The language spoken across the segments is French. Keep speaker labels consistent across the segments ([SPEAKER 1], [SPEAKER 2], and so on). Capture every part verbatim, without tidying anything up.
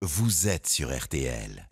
[SPEAKER 1] vous êtes sur R T L.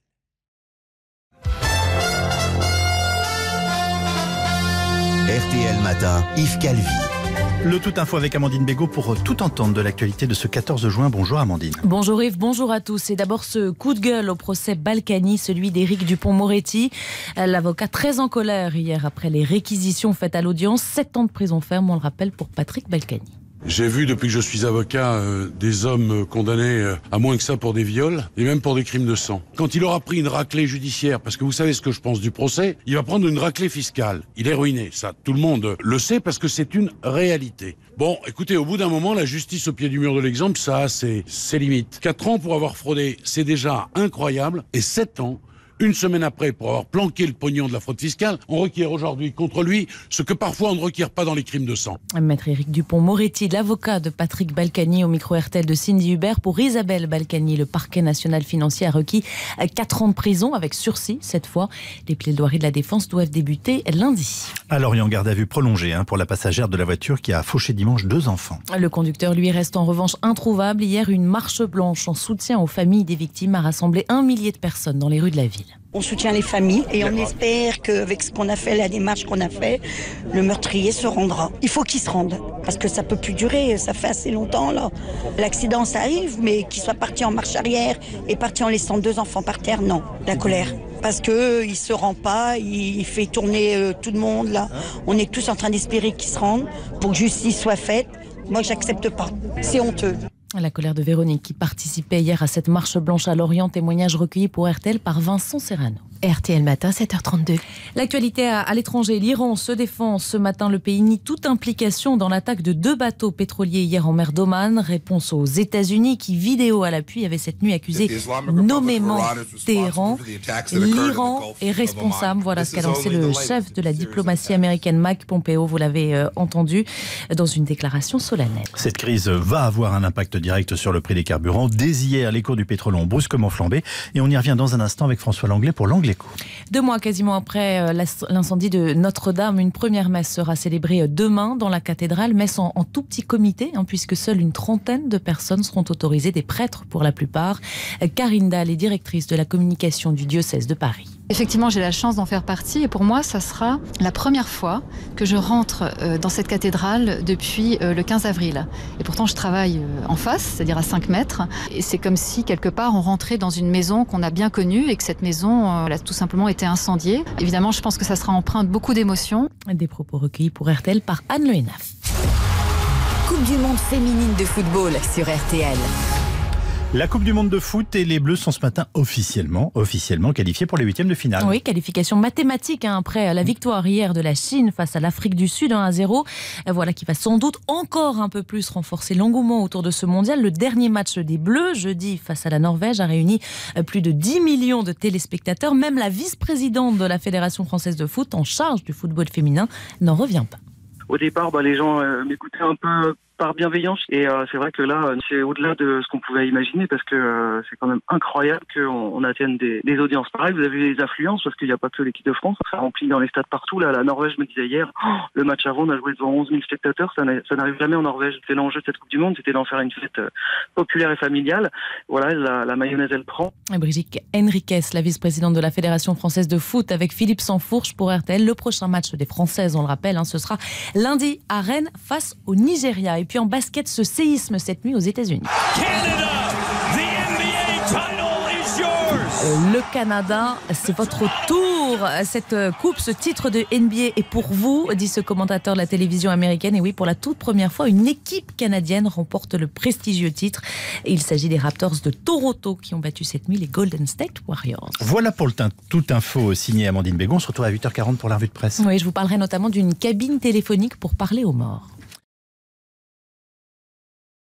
[SPEAKER 1] R T L Matin, Yves Calvi.
[SPEAKER 2] Le Tout Info avec Amandine Bégaud pour tout entendre de l'actualité de ce quatorze juin. Bonjour Amandine.
[SPEAKER 3] Bonjour Yves, bonjour à tous. Et d'abord ce coup de gueule au procès Balkany, celui d'Éric Dupond-Moretti. L'avocat très en colère hier après les réquisitions faites à l'audience. Sept ans de prison ferme, on le rappelle, pour Patrick Balkany.
[SPEAKER 4] J'ai vu depuis que je suis avocat euh, des hommes condamnés euh, à moins que ça pour des viols et même pour des crimes de sang. Quand il aura pris une raclée judiciaire, parce que vous savez ce que je pense du procès, il va prendre une raclée fiscale. Il est ruiné, ça tout le monde le sait parce que c'est une réalité. Bon, écoutez, au bout d'un moment, la justice au pied du mur de l'exemple, ça a ses, ses limites. Quatre ans pour avoir fraudé, c'est déjà incroyable. Et sept ans, une semaine après, pour avoir planqué le pognon de la fraude fiscale, on requiert aujourd'hui contre lui ce que parfois on ne requiert pas dans les crimes de sang.
[SPEAKER 3] Maître Éric Dupond-Moretti, l'avocat de Patrick Balkany au micro R T L de Cindy Hubert. Pour Isabelle Balkany, le parquet national financier a requis quatre ans de prison avec sursis cette fois. Les plaidoiries de la défense doivent débuter lundi.
[SPEAKER 2] À Lorient, garde à vue prolongée hein, pour la passagère de la voiture qui a fauché dimanche deux enfants.
[SPEAKER 3] Le conducteur, lui, reste en revanche introuvable. Hier, une marche blanche en soutien aux familles des victimes a rassemblé un millier de personnes dans les rues de la ville.
[SPEAKER 5] On soutient les familles et on espère qu'avec ce qu'on a fait, la démarche qu'on a fait, le meurtrier se rendra. Il faut qu'il se rende parce que ça peut plus durer, ça fait assez longtemps là. L'accident ça arrive, mais qu'il soit parti en marche arrière et parti en laissant deux enfants par terre, non. La colère. Parce que il se rend pas, il fait tourner euh, tout le monde là. On est tous en train d'espérer qu'il se rende pour que justice soit faite. Moi j'accepte pas. C'est honteux.
[SPEAKER 3] La colère de Véronique qui participait hier à cette marche blanche à Lorient, témoignage recueilli pour R T L par Vincent Serrano.
[SPEAKER 6] R T L Matin, sept heures trente-deux.
[SPEAKER 3] L'actualité à, à l'étranger, l'Iran se défend ce matin. Le pays nie toute implication dans l'attaque de deux bateaux pétroliers hier en mer d'Oman. Réponse aux États-Unis qui, vidéo à l'appui, avait cette nuit accusé nommément Téhéran. L'Iran est responsable. Voilà ce qu'a lancé le chef de la diplomatie américaine, Mike Pompeo. Vous l'avez euh, entendu dans une déclaration solennelle.
[SPEAKER 2] Cette crise va avoir un impact direct sur le prix des carburants. Dès hier, les cours du pétrole ont brusquement flambé. Et on y revient dans un instant avec François Langlais pour l'Anglais.
[SPEAKER 3] Deux mois quasiment après l'incendie de Notre-Dame, une première messe sera célébrée demain dans la cathédrale, messe en, en tout petit comité, hein, puisque seule une trentaine de personnes seront autorisées, des prêtres pour la plupart. Karine Dahl est directrice de la communication du diocèse de Paris.
[SPEAKER 6] Effectivement, j'ai la chance d'en faire partie et pour moi, ça sera la première fois que je rentre dans cette cathédrale depuis le quinze avril. Et pourtant, je travaille en face, c'est-à-dire à cinq mètres. Et c'est comme si, quelque part, on rentrait dans une maison qu'on a bien connue et que cette maison a tout simplement été incendiée. Évidemment, je pense que ça sera empreint de beaucoup d'émotions.
[SPEAKER 3] Des propos recueillis pour R T L par Anne Le Hénaf.
[SPEAKER 7] Coupe du monde féminine de football sur R T L.
[SPEAKER 2] La Coupe du Monde de foot et les Bleus sont ce matin officiellement, officiellement qualifiés pour les huitièmes de finale.
[SPEAKER 3] Oui, qualification mathématique hein, après la victoire hier de la Chine face à l'Afrique du Sud un à zéro. Voilà qui va sans doute encore un peu plus renforcer l'engouement autour de ce mondial. Le dernier match des Bleus, jeudi face à la Norvège, a réuni plus de dix millions de téléspectateurs. Même la vice-présidente de la Fédération française de foot en charge du football féminin n'en revient pas.
[SPEAKER 8] Au départ, bah, les gens euh, m'écoutaient un peu par bienveillance et euh, c'est vrai que là, c'est au-delà de ce qu'on pouvait imaginer parce que euh, c'est quand même incroyable qu'on on atteigne des, des audiences pareilles. Vous avez les affluences parce qu'il n'y a pas que l'équipe de France, ça remplit dans les stades partout. Là, la Norvège me disait hier, oh, le match avant, on a joué devant onze mille spectateurs, ça, ça n'arrive jamais en Norvège. C'est l'enjeu de cette Coupe du Monde, c'était d'en faire une fête euh, populaire et familiale. Voilà, la, la mayonnaise, elle prend.
[SPEAKER 3] Brigitte Henriquez, la vice-présidente de la Fédération française de foot, avec Philippe Sansfourche pour R T L. Le prochain match des Françaises, on le rappelle, hein, ce sera lundi à Rennes face au Nigeria. Et puis en basket, ce séisme cette nuit aux États-Unis.
[SPEAKER 9] Canada, the N B A title is yours.
[SPEAKER 3] Le Canada, c'est votre tour. Cette coupe, ce titre de N B A est pour vous, dit ce commentateur de la télévision américaine. Et oui, pour la toute première fois, une équipe canadienne remporte le prestigieux titre. Et il s'agit des Raptors de Toronto qui ont battu cette nuit les Golden State Warriors.
[SPEAKER 2] Voilà pour le tout info signé Amandine Bégaud. On se retrouve à huit heures quarante pour la revue de presse.
[SPEAKER 3] Oui, je vous parlerai notamment d'une cabine téléphonique pour parler aux morts.